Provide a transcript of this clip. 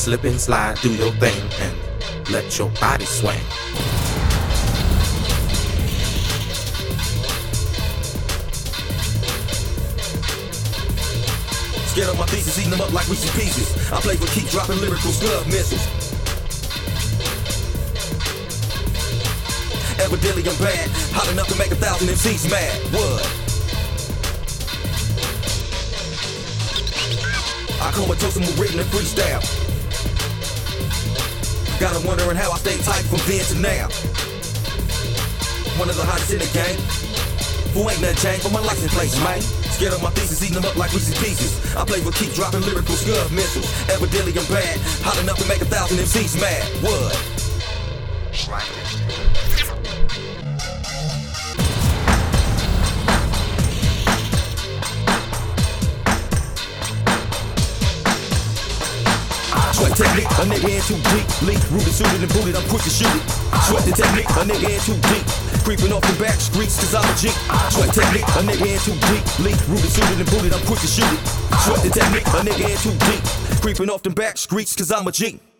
slip and slide, do your thing, and let your body swing. Scared of my thesis, eating them up like Reese's Pieces. I play for keep dropping lyrical slug missiles. Evidently I'm bad, hot enough to make 1,000 MCs mad. What? I comatose them with written and freestyle. Got them wondering how I stay tight from then to now. One of the hottest in the game. Who ain't nothing changed but my license plates, man. Scared of my thesis, eating them up like Reese's Pieces. I play for keep dropping lyrical scud missiles. Evidently I'm bad, hot enough to make 1,000 MCs mad. What? Sweat technique, a nigga in too deep. Leak, rooted, suited, and booted, I'm quick to shoot it. Sweat the technique, a nigga in too deep. Creeping off the back streets, cause I'm a G. Sweat technique, a nigga in too deep. Leak, rooted, suited, and booted, I'm quick to shoot it. Sweat the technique, a nigga in too deep. Creeping off the back streets, cause I'm a G.